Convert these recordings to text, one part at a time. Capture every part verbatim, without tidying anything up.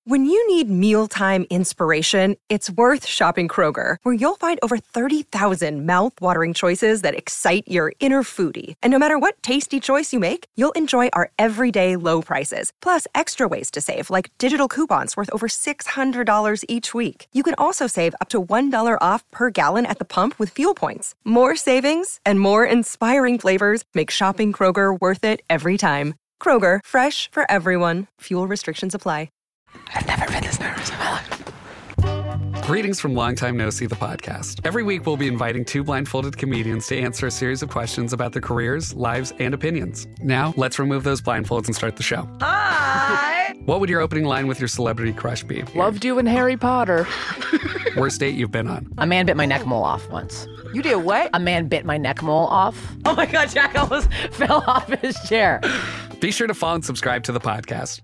When you need mealtime inspiration, it's worth shopping Kroger, where you'll find over thirty thousand mouth-watering choices that excite your inner foodie. And no matter what tasty choice you make, you'll enjoy our everyday low prices, plus extra ways to save, like digital coupons worth over six hundred dollars each week. You can also save up to one dollar off per gallon at the pump with fuel points. More savings and more inspiring flavors make shopping Kroger worth it every time. Kroger, fresh for everyone. Fuel restrictions apply. I've never been this nervous in my life. Greetings from Long Time No See, the podcast. Every week, we'll be inviting two blindfolded comedians to answer a series of questions about their careers, lives, and opinions. Now, let's remove those blindfolds and start the show. Hi! What would your opening line with your celebrity crush be? Loved you in Harry Potter. Worst date you've been on? A man bit my neck mole off once. You did what? A man bit my neck mole off. Oh my God, Jack almost fell off his chair. Be sure to follow and subscribe to the podcast.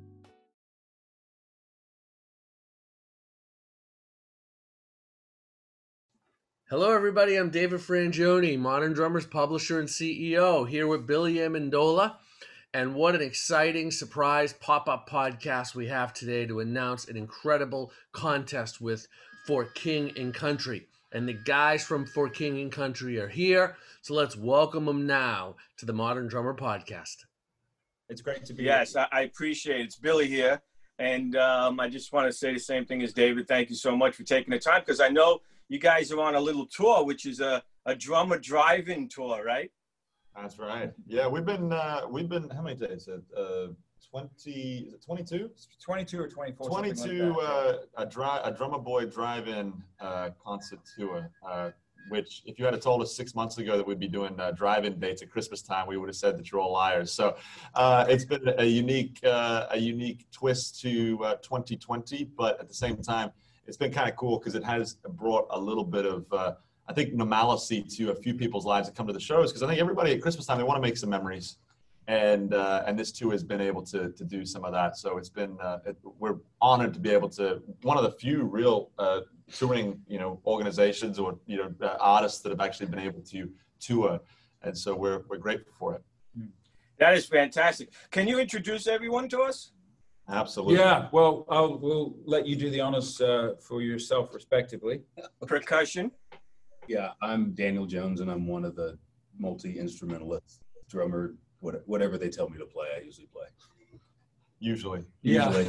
Hello, everybody. I'm David Frangioni, Modern Drummers publisher and C E O, here with Billy Amendola. And what an exciting surprise pop-up podcast we have today to announce an incredible contest with For King and Country. And the guys from For King and Country are here, so let's welcome them now to the Modern Drummer podcast. It's great to be Yes, I, I appreciate it. It's Billy here. And um, I just want to say the same thing as David. Thank you so much for taking the time, because I know you guys are on a little tour, which is a, a drummer drive-in tour, right? That's right. Yeah, we've been, uh, we've been, how many days? Uh, twenty, is it twenty-two? twenty-two or twenty-four. twenty-two, like uh, a, dri- a Drummer Boy drive-in uh, concert tour, uh, which if you had told us six months ago that we'd be doing uh, drive-in dates at Christmas time, we would have said that you're all liars. So uh, it's been a unique, uh, a unique twist to uh, twenty twenty, but at the same time, it's been kind of cool because it has brought a little bit of, uh, I think, normalcy to a few people's lives that come to the shows. Because I think everybody at Christmas time, they want to make some memories. And uh, and this too has been able to to do some of that. So it's been, uh, it, we're honored to be able to, one of the few real uh, touring, you know, organizations or, you know, uh, artists that have actually been able to tour. And so we're, we're grateful for it. That is fantastic. Can you introduce everyone to us? Absolutely. Yeah, well, I'll, we'll let you do the honors uh, for yourself, respectively. Percussion. Yeah, I'm Daniel Jones, and I'm one of the multi-instrumentalists, drummer, what, whatever they tell me to play, I usually play. Usually. Usually.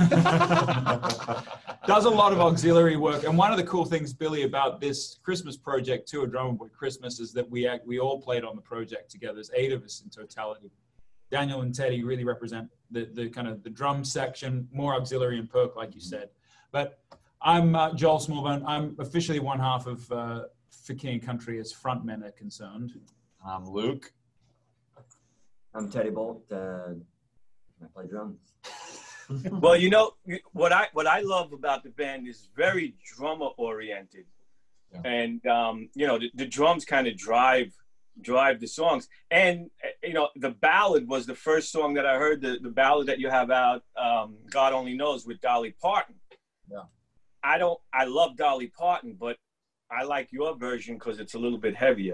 Yeah. Does a lot of auxiliary work. And one of the cool things, Billy, about this Christmas project, too, a Drummer Boy Christmas, is that we act, we all played on the project together. There's eight of us in totality. Daniel and Teddy really represent the, the kind of the drum section, more auxiliary and perk, like you said. But I'm uh, Joel Smallbone. I'm officially one half of uh, For King and Country as frontmen are concerned. I'm Luke. I'm Teddy Bolt. Uh, I play drums. Well, you know, what I what I love about the band is very drummer oriented. Yeah. And, um, you know, the, the drums kind of drive drive the songs. And, you know, the ballad was the first song that I heard, the, the ballad that you have out, um, God Only Knows, with Dolly Parton. Yeah. I don't, I love Dolly Parton, but I like your version because it's a little bit heavier.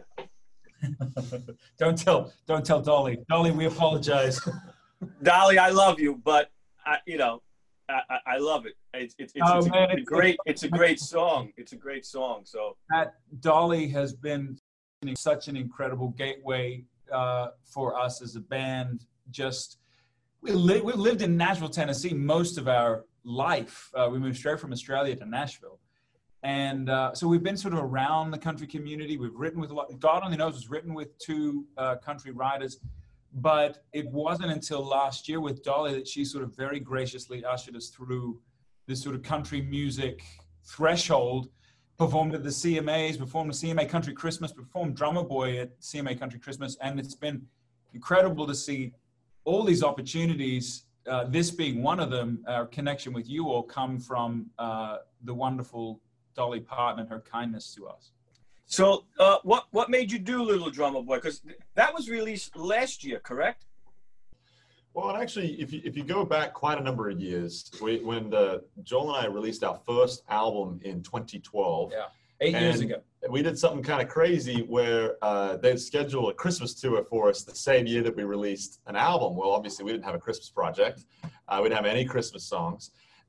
don't tell, don't tell Dolly. Dolly, we apologize. Dolly, I love you, but I, you know, I, I, I love it. It's it's it's, oh, it's, man, a, it's a great it's a great song. It's a great song. So that Dolly has been such an incredible gateway uh, for us as a band. Just we li- we lived in Nashville, Tennessee, most of our life. Uh, we moved straight from Australia to Nashville. And uh, so we've been sort of around the country community. We've written with a lot. God Only Knows was written with two uh, country writers, but it wasn't until last year with Dolly that she sort of very graciously ushered us through this sort of country music threshold. Performed at the C M As, performed at C M A Country Christmas, performed Drummer Boy at C M A Country Christmas, and it's been incredible to see all these opportunities. Uh, this being one of them, our connection with you all come from uh, the wonderful Dolly Parton and her kindness to us. So uh, what, what made you do Little Drummer Boy? Because that was released last year, correct? Well, and actually, if you, if you go back quite a number of years, we, when uh, Joel and I released our first album in twenty twelve. Yeah, eight years ago. We did something kind of crazy where uh, they'd scheduled a Christmas tour for us the same year that we released an album. Well, obviously, we didn't have a Christmas project. Uh, we didn't have any Christmas songs.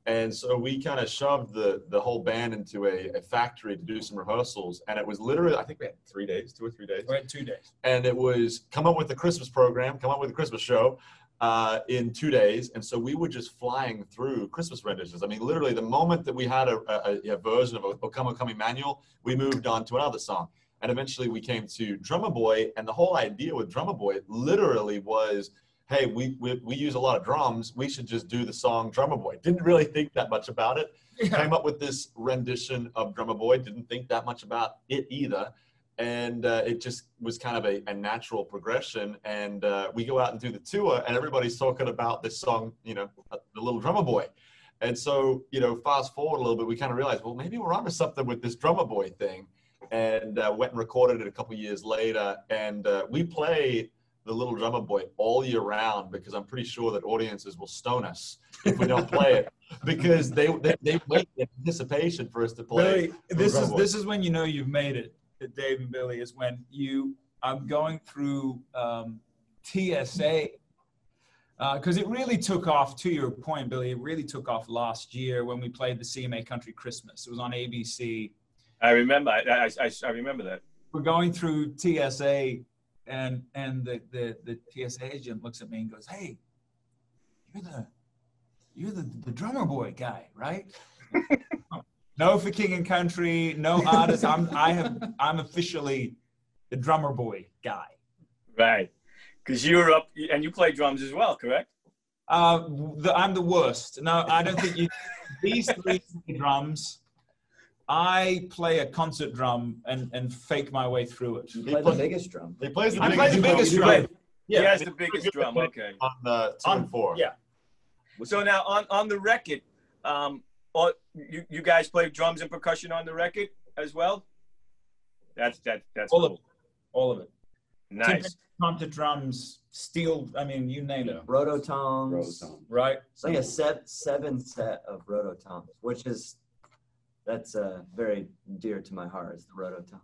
And so we kind of shoved the, the whole band into a, a factory to do some rehearsals. And it was literally, I think we had three days, two or three days. We had two days. And it was come up with a Christmas program, come up with a Christmas show uh, in two days. And so we were just flying through Christmas renditions. I mean, literally the moment that we had a, a, a version of O Come, O Come Emmanuel, we moved on to another song. And eventually we came to Drummer Boy. And the whole idea with Drummer Boy literally was, hey, we, we we use a lot of drums. We should just do the song Drummer Boy. Didn't really think that much about it. Yeah. Came up with this rendition of Drummer Boy. Didn't think that much about it either. And uh, it just was kind of a, a natural progression. And uh, we go out and do the tour, and everybody's talking about this song, you know, The Little Drummer Boy. And so, you know, fast forward a little bit, we kind of realized, well, maybe we're onto something with this Drummer Boy thing. And uh, went and recorded it a couple years later. And uh, we play The Little Drummer Boy all year round, because I'm pretty sure that audiences will stone us if we don't play it, because they, they they wait in anticipation for us to play. Billy, this is this is when you know you've made it, Dave and Billy, is when you I'm going through um, T S A, because uh, it really took off. To your point, Billy, it really took off last year when we played the C M A Country Christmas. It was on A B C. I remember. I I, I, I remember that. We're going through T S A. And and the, the, the T S A agent looks at me and goes, "Hey, you're the you're the, the Drummer Boy guy, right?" No for King and Country, no artist. I'm I have I'm officially the Drummer Boy guy. Right, because you're up and you play drums as well, correct? Uh, the, I'm the worst. No, I don't think you. These three drums. I play a concert drum and, and fake my way through it. You play the biggest drum. He plays the I biggest, play the biggest drum. drum. Yeah, he has the biggest drum. Okay. On the two on, and four. Yeah. So now on, on the record, um, all, you you guys play drums and percussion on the record as well? That's that that's all cool. of it. All of it. Nice. Concert drums, steel. I mean, you name it. Rototoms. Rototom. Right. It's like a set seven set of rototoms, which is that's uh, very dear to my heart. Is the rototoms.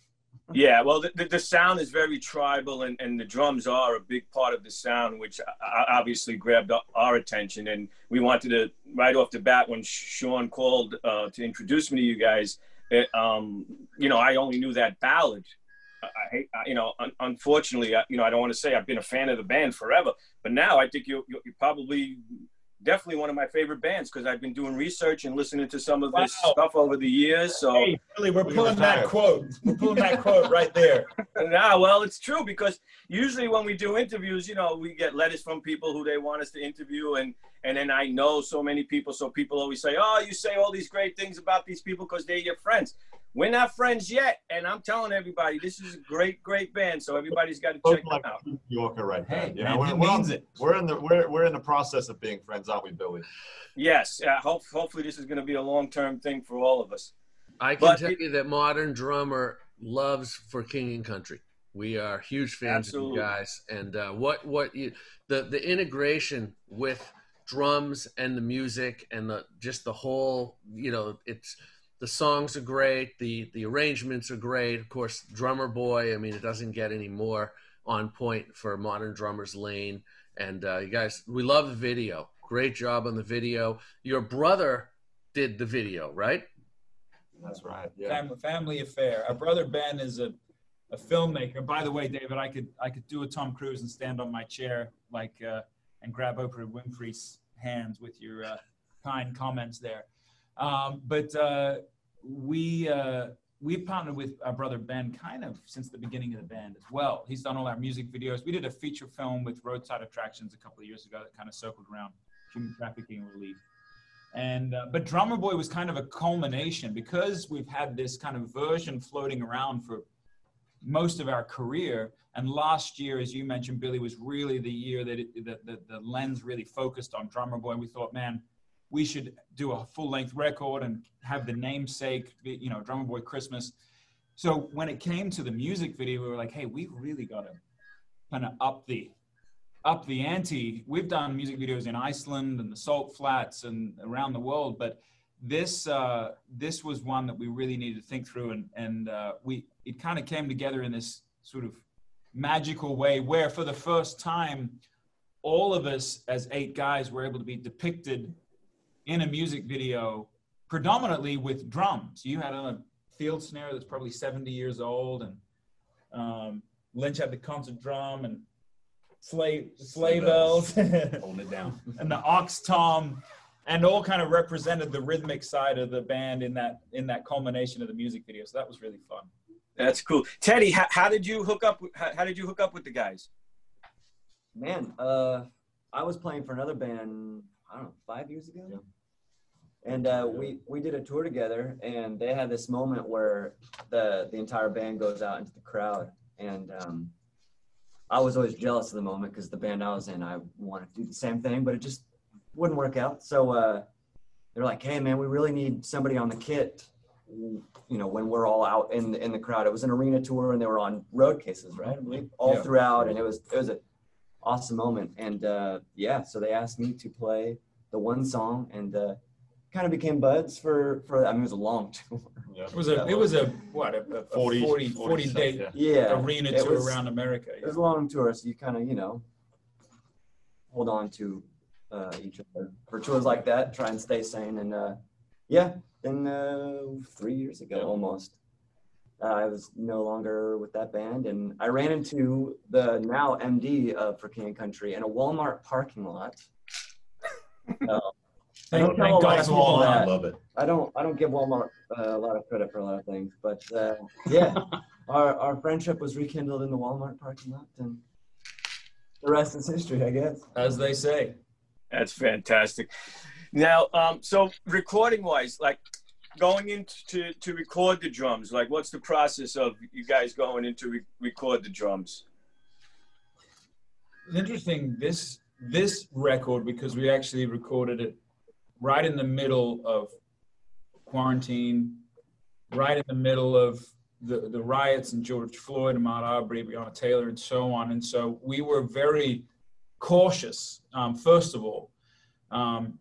Yeah, well, the, the sound is very tribal, and, and the drums are a big part of the sound, which obviously grabbed our attention. And we wanted to, right off the bat, when Sean called uh, to introduce me to you guys, it, um, you know, I only knew that ballad. I hate, you know, un unfortunately, I, you know, I don't want to say I've been a fan of the band forever, but now I think you're, you're probably definitely one of my favorite bands, because I've been doing research and listening to some of this wow. stuff over the years. So hey, really, we're pulling that quote. We're pulling that quote right there. Nah, well, it's true, because usually when we do interviews, you know, we get letters from people who they want us to interview, and and then I know so many people, so people always say, "Oh, you say all these great things about these people because they're your friends." We're not friends yet, and I'm telling everybody, this is a great, great band. So everybody's got to check like them out. New Yorker, right there. Hey, you man, know, we're, he we're, means on, it. we're in the we're we're in the process of being friends, aren't we, Billy? Yes. Uh, hope, hopefully, this is going to be a long-term thing for all of us. I can but tell it, you that Modern Drummer loves For King and Country. We are huge fans absolutely. of you guys, and uh, what what you the the integration with drums and the music and the just the whole, you know, it's. The songs are great. The the arrangements are great. Of course, Drummer Boy, I mean, it doesn't get any more on point for Modern Drummers Lane. And uh, you guys, we love the video. Great job on the video. Your brother did the video, right? That's right. Yeah. Family, family affair. Our brother Ben is a, a filmmaker. By the way, David, I could I could do a Tom Cruise and stand on my chair like uh, and grab Oprah Winfrey's hands with your uh, kind comments there. Um, but uh, we uh, we've partnered with our brother Ben kind of since the beginning of the band as well. He's done all our music videos. We did a feature film with Roadside Attractions a couple of years ago that kind of circled around human trafficking relief. And uh, but Drummer Boy was kind of a culmination, because we've had this kind of version floating around for most of our career. And last year, as you mentioned, Billy, was really the year that it, the, the, the lens really focused on Drummer Boy. We thought, man, we should do a full-length record and have the namesake, you know, Drummer Boy Christmas. So when it came to the music video, we were like, hey, we've really got to kind of up the up the ante. We've done music videos in Iceland and the Salt Flats and around the world, but this uh, this was one that we really needed to think through, and and uh, we it kind of came together in this sort of magical way where, for the first time, all of us as eight guys were able to be depicted in a music video, predominantly with drums. You had a field snare that's probably seventy years old, and um, Lynch had the concert drum and sleigh, sleigh bells, holding it down, and the ox tom, and all kind of represented the rhythmic side of the band in that in that culmination of the music video. So that was really fun. That's cool. Teddy, how, how did you hook up? How, how did you hook up with the guys? Man, uh, I was playing for another band, I don't know, five years ago. Yeah. And uh, we, we did a tour together, and they had this moment where the, the entire band goes out into the crowd. And um, I was always jealous of the moment because the band I was in, I wanted to do the same thing, but it just wouldn't work out. So uh, they're like, hey, man, we really need somebody on the kit, you know, when we're all out in, in the crowd. It was an arena tour, and they were on road cases, right? I believe, all yeah. throughout, and it was it was an awesome moment. And, uh, yeah, so they asked me to play the one song, and uh, kind of became buds for, for, I mean, it was a long tour. Yeah. It was a, it was a, what, a, a forty, forty, forty day yeah. yeah. arena tour was, around America. Yeah. It was a long tour, so you kind of, you know, hold on to uh, each other for tours like that, try and stay sane. And uh, yeah, then uh, three years ago, yeah. almost, uh, I was no longer with that band. And I ran into the now M D uh, for King and Country in a Walmart parking lot. uh, I don't tell a lot of people that. I love it. I don't. I don't give Walmart uh, a lot of credit for a lot of things, but uh, yeah, our our friendship was rekindled in the Walmart parking lot, and the rest is history, I guess. As they say. That's fantastic. Now, um, so recording-wise, like going into to record the drums, like what's the process of you guys going in to re record the drums? It's interesting. This this record, because we actually recorded it right in the middle of quarantine, right in the middle of the, the riots and George Floyd and Ahmaud Arbery, Breonna Taylor, and so on. And so we were very cautious, um, first of all. Um,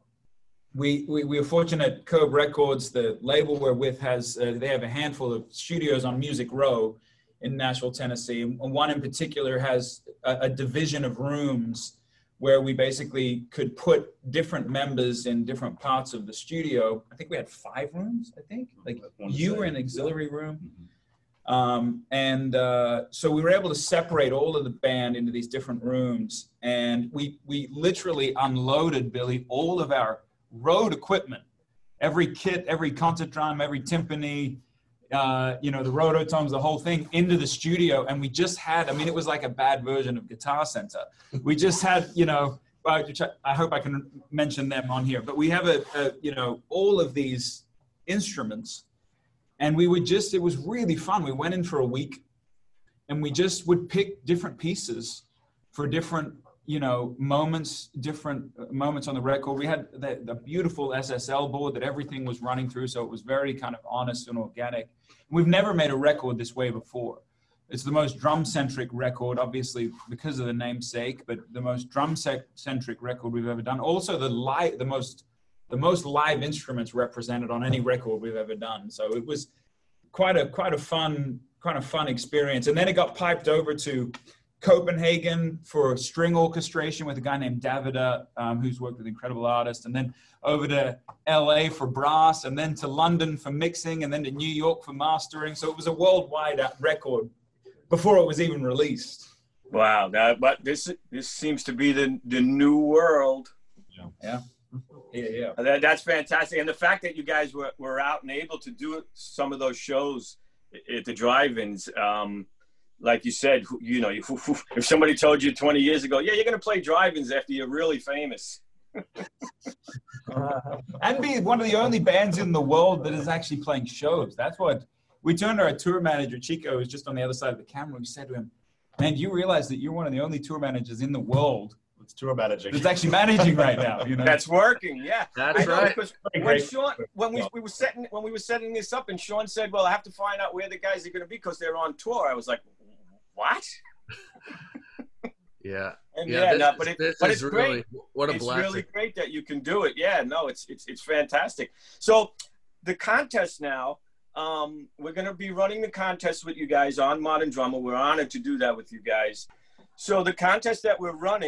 we, we, we were fortunate Curb Records, the label we're with, has, uh, they have a handful of studios on Music Row in Nashville, Tennessee. And one in particular has a, a division of rooms where we basically could put different members in different parts of the studio. I think we had five rooms, I think. Like you were in an auxiliary room. Mm-hmm. um, and uh, so we were able to separate all of the band into these different rooms. And we, we literally unloaded, Billy, all of our road equipment, every kit, every concert drum, every timpani, uh, you know, the rototoms, the whole thing into the studio. And we just had, I mean, it was like a bad version of Guitar Center. We just had, you know, I hope I can mention them on here, but we have a, a you know, all of these instruments, and we would just, it was really fun. We went in for a week and we just would pick different pieces for different, you know, moments, different moments on the record. We had the, the beautiful S S L board that everything was running through. So it was very kind of honest and organic. We've never made a record this way before. It's the most drum-centric record, obviously because of the namesake, but the most drum-centric record we've ever done. Also, the live, the most, the most live instruments represented on any record we've ever done. So it was quite a quite a fun, kind of fun experience. And then it got piped over to Copenhagen for string orchestration with a guy named Davida, um, who's worked with incredible artists, and then over to L A for brass, and then to London for mixing, and then to New York for mastering. So it was a worldwide record before it was even released. Wow, that, but this this seems to be the the new world. Yeah, yeah, yeah. yeah. That, that's fantastic, and the fact that you guys were were out and able to do some of those shows at the drive-ins. Um, Like you said, you know, if somebody told you twenty years ago, yeah, you're going to play drive-ins after you're really famous. uh, and be one of the only bands in the world that is actually playing shows. That's what we turned to our tour manager, Chico, who's just on the other side of the camera. We said to him, man, do you realize that you're one of the only tour managers in the world that's tour managing. That's actually managing right now. You know? That's working, yeah. That's know, right. When, Sean, when, we, we were setting, when we were setting this up and Sean said, well, I have to find out where the guys are going to be because they're on tour, I was like, what? Yeah. And yeah, yeah, this, no, but, it, this but is it's really, great. What a it's blessing. It's really great that you can do it. Yeah, no, it's it's it's fantastic. So the contest now, um, we're going to be running the contest with you guys on Modern Drummer. We're honored to do that with you guys. So the contest that we're running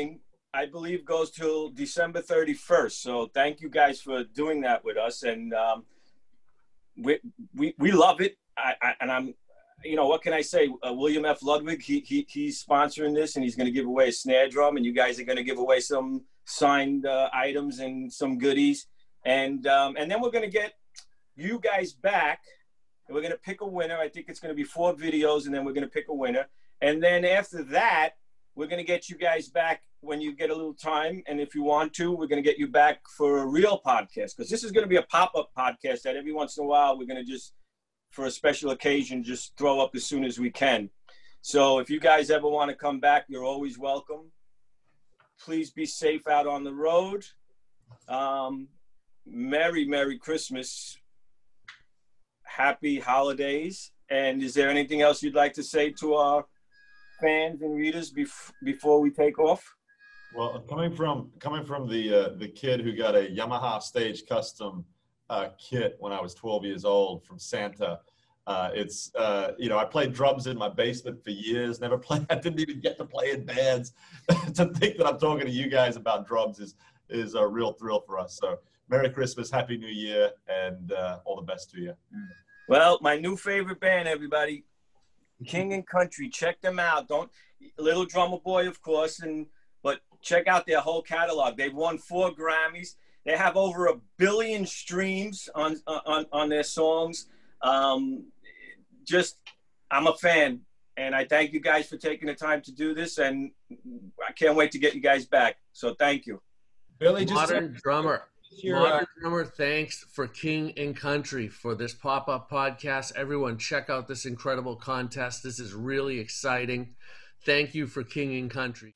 I believe, goes till December thirty-first. So thank you guys for doing that with us. And um, we, we, we love it. I, I, and I'm, you know, what can I say? Uh, William F. Ludwig, he, he, he's sponsoring this, and he's going to give away a snare drum, and you guys are going to give away some signed uh, items and some goodies. And, um, and then we're going to get you guys back, and we're going to pick a winner. I think it's going to be four videos, and then we're going to pick a winner. And then after that, we're going to get you guys back when you get a little time. And if you want to, we're going to get you back for a real podcast, because this is going to be a pop-up podcast that every once in a while we're going to just, for a special occasion, just throw up as soon as we can. So if you guys ever want to come back, you're always welcome. Please be safe out on the road. Um, Merry, Merry Christmas. Happy holidays. And is there anything else you'd like to say to our fans and readers bef- before we take off? Well, coming from coming from the uh, the kid who got a Yamaha Stage Custom uh, kit when I was twelve years old from Santa, uh, it's uh, you know, I played drums in my basement for years. Never played. I didn't even get to play in bands. To think that I'm talking to you guys about drums is is a real thrill for us. So Merry Christmas, Happy New Year, and uh, all the best to you. Well, my new favorite band, everybody, King and Country. Check them out. Don't Little Drummer Boy, of course, and but check out their whole catalog. They've won four Grammys. They have over a billion streams on on on their songs. Um, just, I'm a fan, and I thank you guys for taking the time to do this, and I can't wait to get you guys back. So thank you. Billy, just Modern Drummer. Your, Modern uh, Drummer, thanks for King and Country for this pop-up podcast. Everyone, check out this incredible contest. This is really exciting. Thank you for King and Country.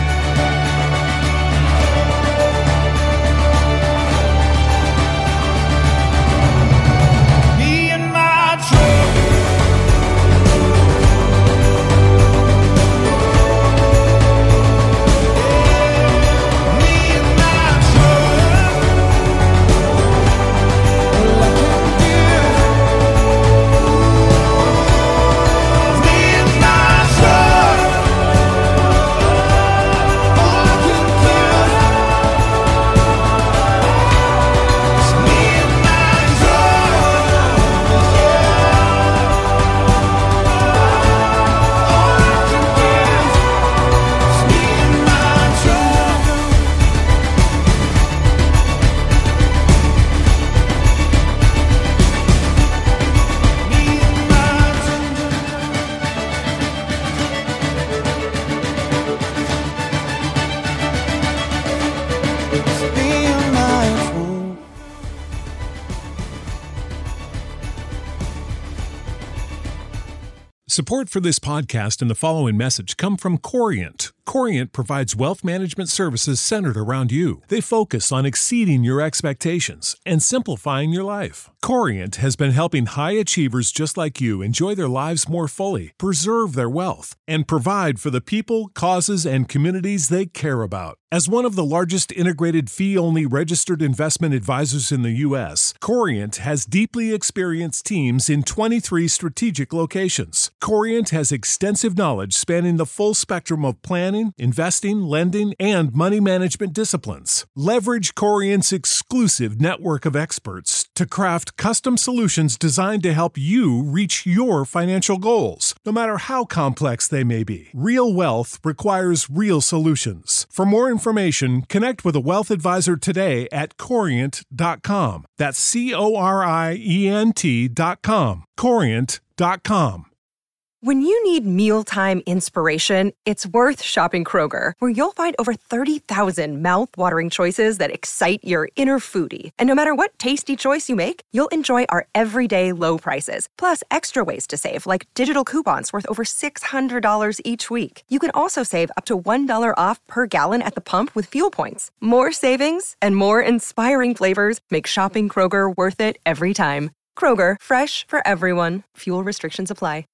Me and my truck. Support for this podcast and the following message come from Corient. Corient provides wealth management services centered around you. They focus on exceeding your expectations and simplifying your life. Corient has been helping high achievers just like you enjoy their lives more fully, preserve their wealth, and provide for the people, causes, and communities they care about. As one of the largest integrated fee-only registered investment advisors in the U S, Corient has deeply experienced teams in twenty-three strategic locations. Corient has extensive knowledge spanning the full spectrum of planning, investing, lending, and money management disciplines. Leverage Corient's exclusive network of experts to craft custom solutions designed to help you reach your financial goals, no matter how complex they may be. Real wealth requires real solutions. For more information, connect with a wealth advisor today at corient dot com. That's C O R I E N T dot com. corient dot com. When you need mealtime inspiration, it's worth shopping Kroger, where you'll find over thirty thousand mouth-watering choices that excite your inner foodie. And no matter what tasty choice you make, you'll enjoy our everyday low prices, plus extra ways to save, like digital coupons worth over six hundred dollars each week. You can also save up to one dollar off per gallon at the pump with fuel points. More savings and more inspiring flavors make shopping Kroger worth it every time. Kroger, fresh for everyone. Fuel restrictions apply.